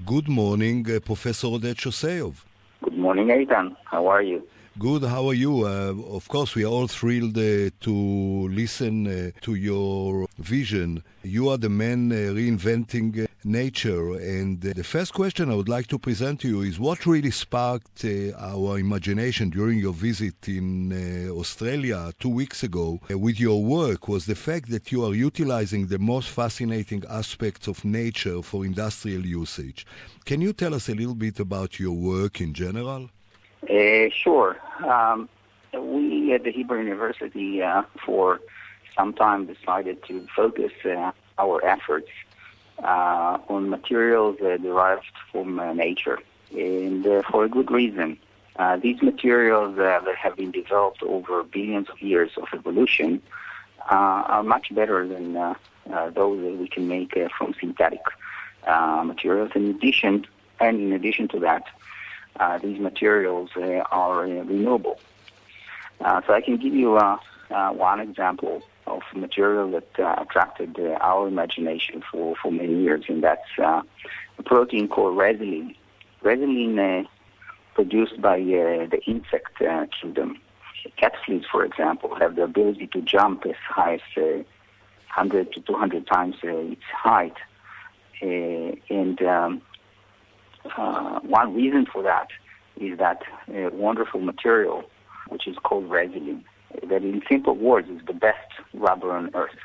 Good morning, Professor Oded Shoseyov. Good morning, Eitan. How are you? Good, how are you? Of course, we are all thrilled to listen to your vision. You are the man reinventing nature, and the first question I would like to present to you is what really sparked our imagination during your visit in Australia 2 weeks ago with your work was the fact that you are utilizing the most fascinating aspects of nature for industrial usage. Can you tell us a little bit about your work in general? Sure. We at the Hebrew University for some time decided to focus our efforts on materials derived from nature, and for a good reason. These materials that have been developed over billions of years of evolution are much better than those that we can make from synthetic materials. In addition to that, these materials are renewable. So I can give you one example of material that attracted our imagination for many years, and that's a protein called resilin. Resilin produced by the insect kingdom. Cat fleas, for example, have the ability to jump as high as 100 to 200 times its height. One reason for that is that wonderful material, which is called resilin, that in simple words is the best rubber on earth.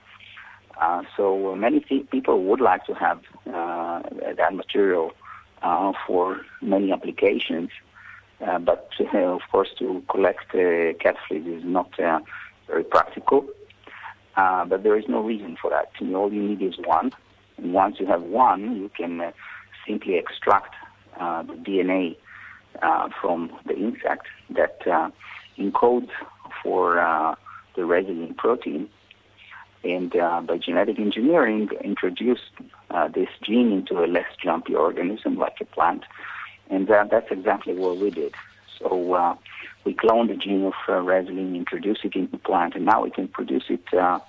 So many people would like to have that material for many applications, but of course to collect cat fleas is not very practical. But there is no reason for that. All you need is one. And once you have one, you can simply extract the DNA from the insect that encodes for the resilin protein, and by genetic engineering, introduce this gene into a less jumpy organism like a plant, and that's exactly what we did. So we cloned the gene of resilin, introduced it into the plant, and now we can produce it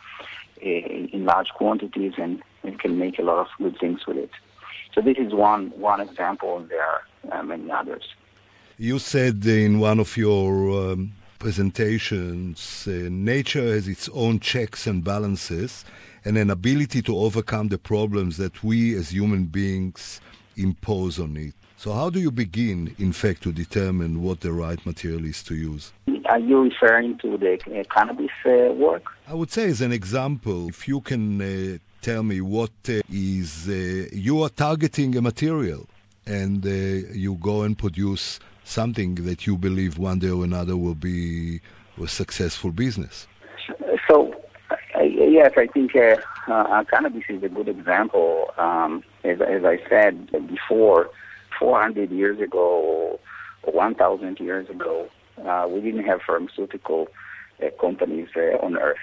in large quantities, and can make a lot of good things with it. So this is one example, and there are many others. You said in one of your presentations, nature has its own checks and balances and an ability to overcome the problems that we as human beings impose on it. So how do you begin, in fact, to determine what the right material is to use? Are you referring to the cannabis work? I would say as an example, if you can tell me what is, you are targeting a material and you go and produce something that you believe one day or another will be a successful business. So, yes, I think cannabis is a good example. As I said before, 400 years ago or 1,000 years ago, we didn't have pharmaceutical companies on Earth.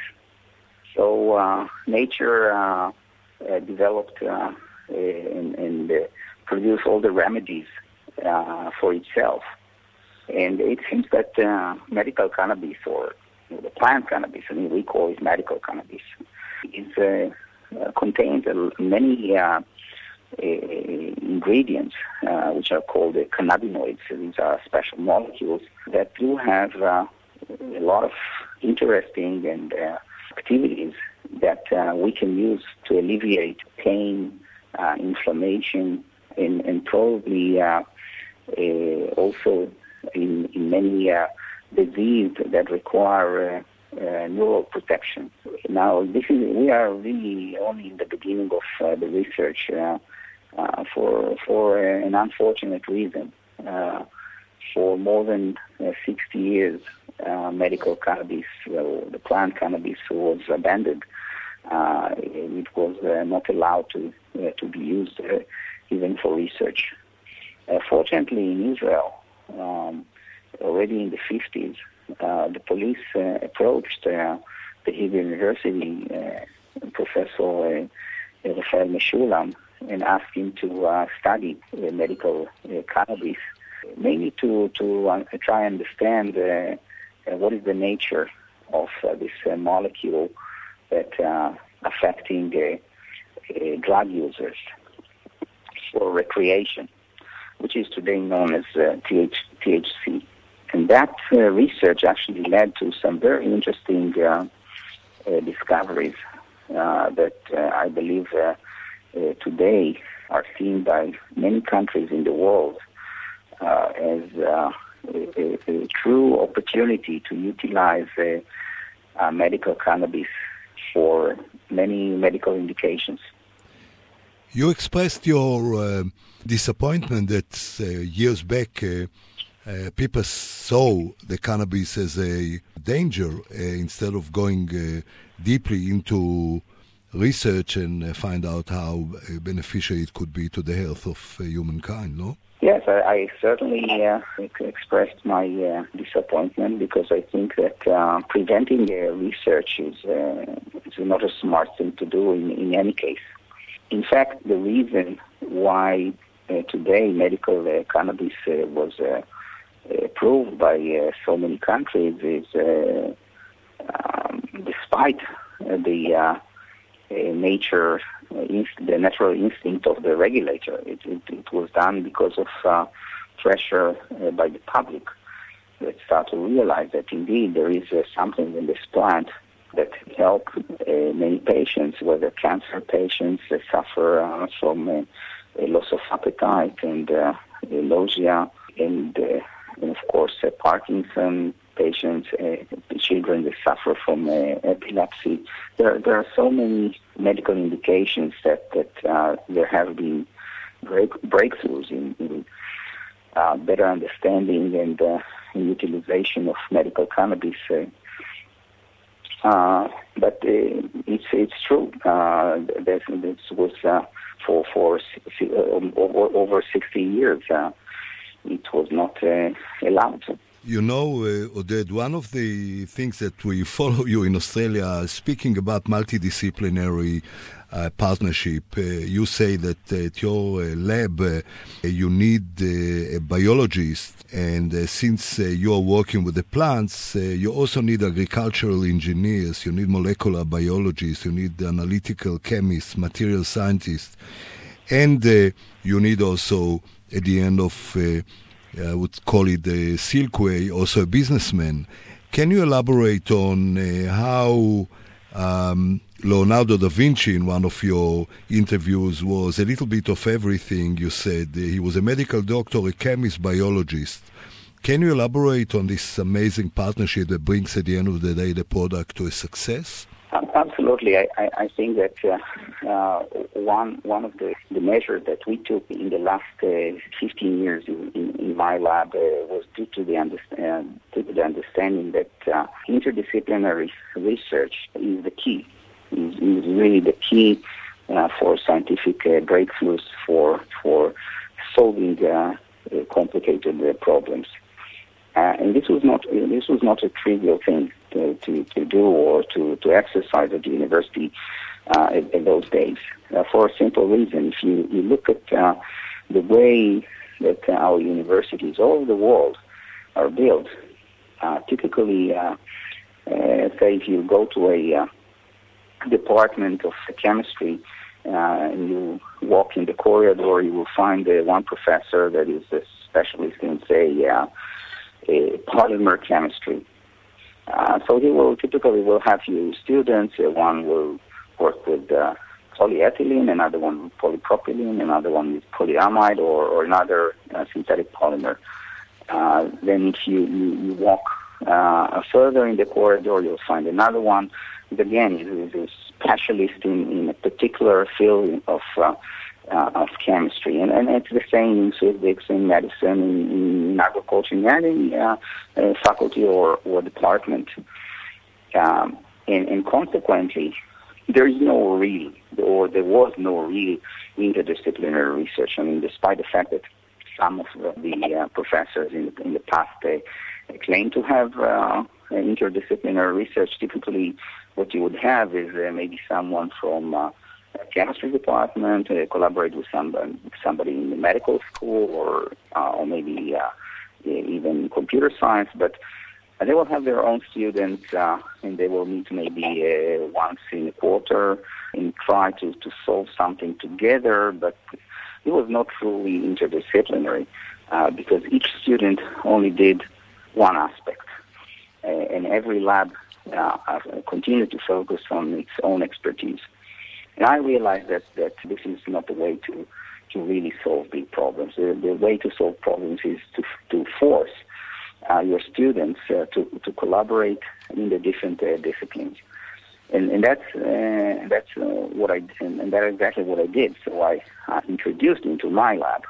So nature developed and produced all the remedies for itself. And it seems that medical cannabis, or the plant cannabis, I mean, we call it medical cannabis, contains many ingredients which are called cannabinoids. These are special molecules that do have a lot of interesting and activities that we can use to alleviate pain, inflammation, and probably also in many diseases that require neural protection. Now, we are really only in the beginning of the research for an unfortunate reason. For more than 60 years, medical cannabis, the plant cannabis, was abandoned. It was not allowed to be used even for research. Fortunately, in Israel, already in the 50s, the police approached the Hebrew University, Professor Rafael Meshulam, and asked him to study medical cannabis, mainly to try and understand what is the nature of this molecule that affecting drug users. for recreation, which is today known as THC. And that research actually led to some very interesting discoveries that I believe today are seen by many countries in the world as a true opportunity to utilize medical cannabis for many medical indications. You expressed your disappointment that years back people saw the cannabis as a danger instead of going deeply into research and find out how beneficial it could be to the health of humankind, no? Yes, I certainly expressed my disappointment because I think that preventing research is not a smart thing to do in any case. In fact, the reason why today medical cannabis was approved by so many countries is despite the the natural instinct of the regulator. It was done because of pressure by the public that start to realize that indeed there is something in this plant that help many patients, whether cancer patients that suffer from a loss of appetite and nausea, and of course Parkinson patients, children that suffer from epilepsy. There are so many medical indications that there have been breakthroughs in better understanding and utilization of medical cannabis. But it's true. This was for over 60 years. It was not allowed. You know, Oded, one of the things that we follow you in Australia, speaking about multidisciplinary partnership, you say that at your lab you need a biologist, and since you are working with the plants, you also need agricultural engineers, you need molecular biologists, you need analytical chemists, material scientists, and you need also, at the end of I would call it the Silkway, also a businessman. Can you elaborate on how Leonardo da Vinci, in one of your interviews, was a little bit of everything? You said he was a medical doctor, a chemist, biologist. Can you elaborate on this amazing partnership that brings, at the end of the day, the product to a success? Absolutely. I think that one of the measures that we took in the last 15 years in my lab was due to the understanding that interdisciplinary research is the key. Is really the key for scientific breakthroughs for solving complicated problems. And this was not a trivial thing to do or to exercise at the university in those days. For a simple reason, if you look at the way that our universities all over the world are built, typically, say if you go to a department of chemistry and you walk in the corridor, you will find one professor that is a specialist in, say, polymer chemistry. So he will typically have few students. One will work with polyethylene, another one with polypropylene, another one with polyamide or another synthetic polymer. Then if you walk further in the corridor, you'll find another one. Again, is a specialist in a particular field of chemistry, and it's the same in physics, in medicine, in agriculture, in any faculty or department. And consequently, there was no real interdisciplinary research. I mean, despite the fact that some of the professors in the past claim to have interdisciplinary research, typically what you would have is maybe someone from chemistry department collaborate with somebody in the medical school or maybe even computer science, but they will have their own students and they will meet maybe once in a quarter and try to solve something together, but it was not truly interdisciplinary because each student only did one aspect, and every lab continued to focus on its own expertise. And I realized that this is not the way to really solve big problems. The way to solve problems is to force your students to collaborate in the different disciplines. And that's what I and that's exactly what I did. So I introduced into my lab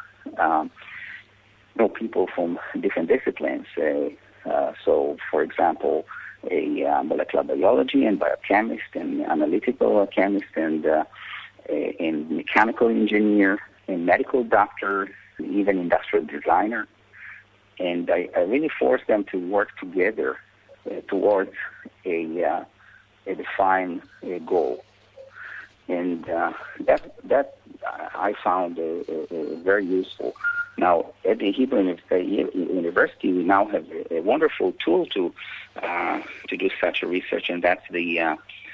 people from different disciplines. So, for example, a molecular biology and biochemist and analytical chemist and mechanical engineer and medical doctor, even industrial designer. And I really forced them to work together towards a defined goal. And that I found very useful. Now, at the Hebrew University, we now have a wonderful tool to do such a research, and that's the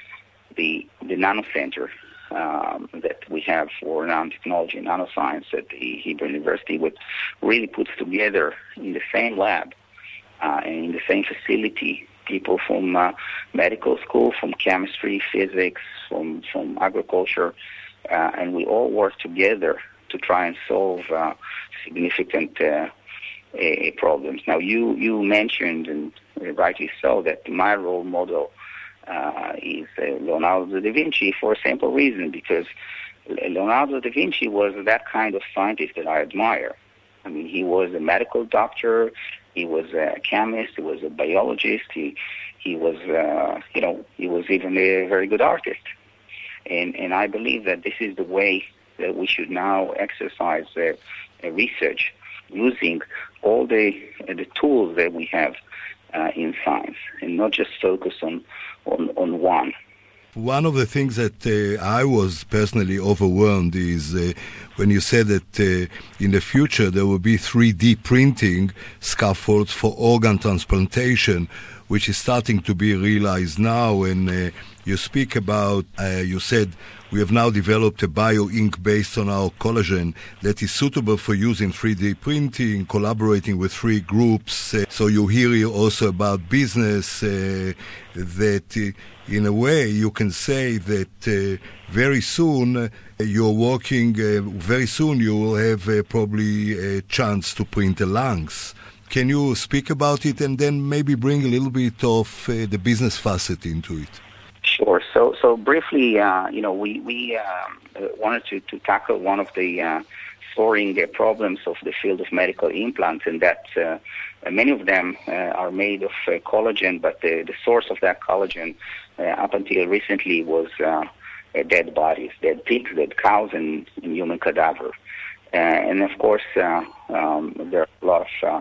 Nano Center that we have for nanotechnology and nanoscience at the Hebrew University, which really puts together in the same lab and in the same facility people from medical school, from chemistry, physics, from agriculture, and we all work together to try and solve significant problems. Now, you mentioned, and rightly so, that my role model is Leonardo da Vinci for a simple reason, because Leonardo da Vinci was that kind of scientist that I admire. I mean, he was a medical doctor, he was a chemist, he was a biologist, he was he was even a very good artist. And I believe that this is the way that we should now exercise research, using all the tools that we have in science, and not just focus on one. One of the things that I was personally overwhelmed is when you said that in the future there will be 3D printing scaffolds for organ transplantation, which is starting to be realized now. And you speak about, you said, we have now developed a bio-ink based on our collagen that is suitable for use in 3D printing, collaborating with 3 groups. So you hear also about business that in a way you can say that very soon you're working, very soon you will have probably a chance to print the lungs. Can you speak about it and then maybe bring a little bit of the business facet into it? Sure. So briefly, we wanted to tackle one of the soaring problems of the field of medical implants, and that many of them are made of collagen, but the source of that collagen up until recently was dead bodies, dead pigs, dead cows, and human cadaver. And of course, there are a lot of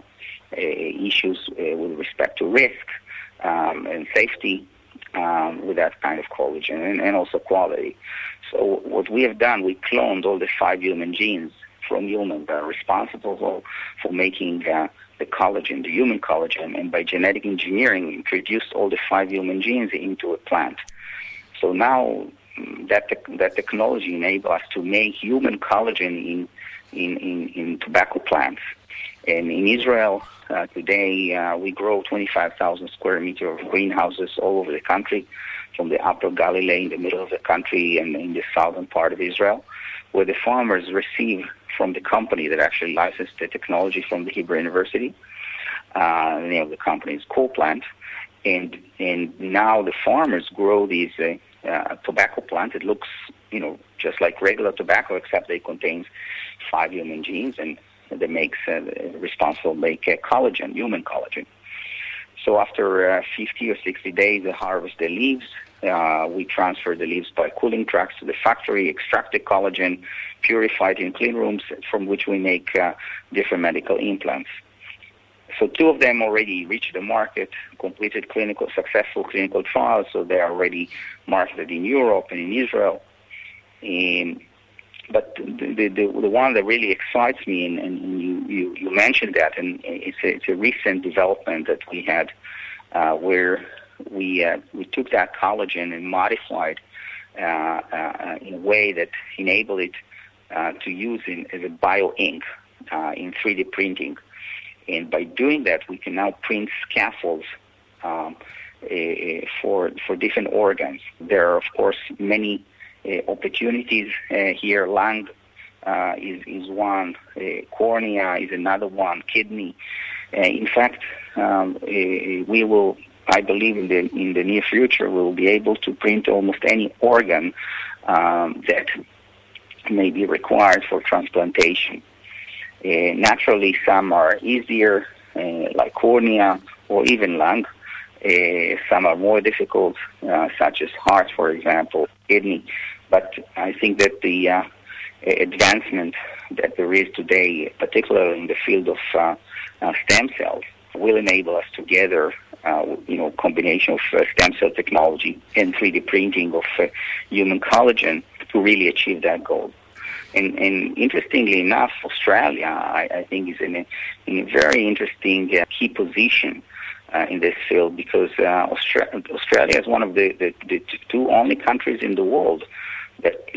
issues with respect to risk and safety with that kind of collagen, and also quality. So what we have done, we cloned all the 5 human genes from humans that are responsible for making the collagen, the human collagen, and by genetic engineering, introduced all the 5 human genes into a plant. So now that technology enables us to make human collagen in tobacco plants. And in Israel, today, we grow 25,000 square meters of greenhouses all over the country, from the Upper Galilee in the middle of the country and in the southern part of Israel, where the farmers receive from the company that actually licensed the technology from the Hebrew University. The name of the company is CoPlant. And now the farmers grow these tobacco plants. It looks, just like regular tobacco, except they contain 5 human genes, and that makes responsible make collagen, human collagen. So after 50 or 60 days, they harvest the leaves. We transfer the leaves by cooling trucks to the factory, extract the collagen, purify it in clean rooms, from which we make different medical implants. So 2 of them already reached the market, completed successful clinical trials, so they are already marketed in Europe and in Israel. But the one that really excites me, and you mentioned that, and it's a recent development that we had, where we took that collagen and modified in a way that enabled it to use as a bio-ink in 3D printing. And by doing that, we can now print scaffolds for different organs. There are, of course, many opportunities here. Lung is one, cornea is another one, kidney. In fact, we will, I believe, in the near future, we will be able to print almost any organ that may be required for transplantation. Naturally, some are easier, like cornea or even lung. Some are more difficult, such as heart, for example, kidney. But I think that the advancement that there is today, particularly in the field of stem cells, will enable us to gather, combination of stem cell technology and 3D printing of human collagen to really achieve that goal. And interestingly enough, Australia, I think, is in a very interesting key position in this field, because Australia is one of the two only countries in the world that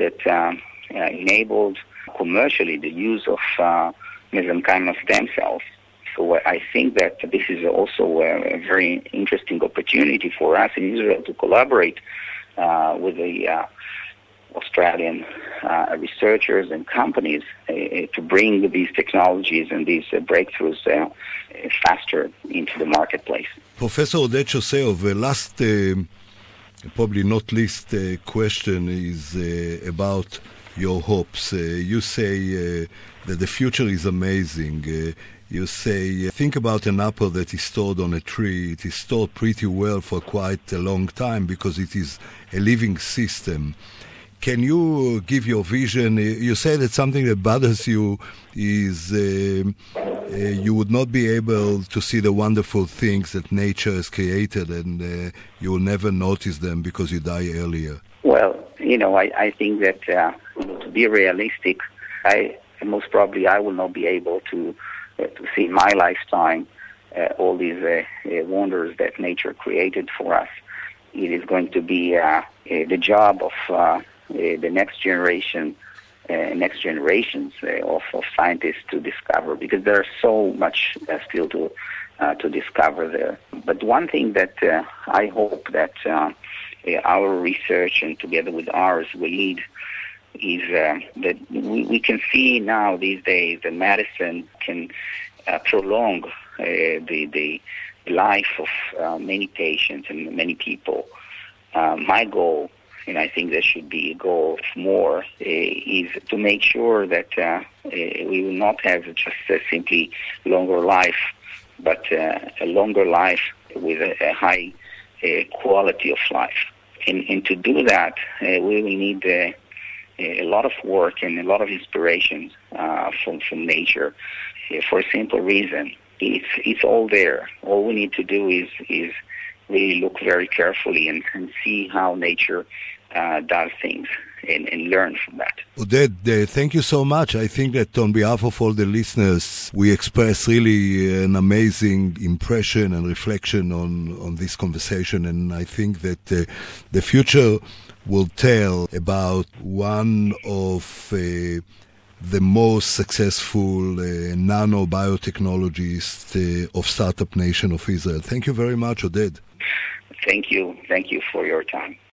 enabled commercially the use of mesenchymal stem cells. So I think that this is also a very interesting opportunity for us in Israel to collaborate with the Australian researchers and companies to bring these technologies and these breakthroughs faster into the marketplace. Professor Oded Shoseov, last, probably not least question is about your hopes. You say that the future is amazing. You say, think about an apple that is stored on a tree. It is stored pretty well for quite a long time because it is a living system. Can you give your vision? You say that something that bothers you is you would not be able to see the wonderful things that nature has created, and you will never notice them because you die earlier. Well, I think that to be realistic, most probably I will not be able to see in my lifetime all these wonders that nature created for us. It is going to be the job of the next generations of scientists to discover, because there's so much still to discover there. But one thing that I hope that our research and together with ours will lead is that we can see now these days that medicine can prolong the life of many patients and many people. My goal, and I think there should be a goal more, is to make sure that we will not have just a simply longer life, but a longer life with a high quality of life. And to do that, we will need a lot of work and a lot of inspiration from nature, for a simple reason. It's all there. All we need to do is really look very carefully and see how nature does things and learn from that. Oded, thank you so much. I think that on behalf of all the listeners, we express really an amazing impression and reflection on this conversation, and I think that the future will tell about one of the most successful nano-biotechnologists of Startup Nation of Israel. Thank you very much, Oded. Thank you. Thank you for your time.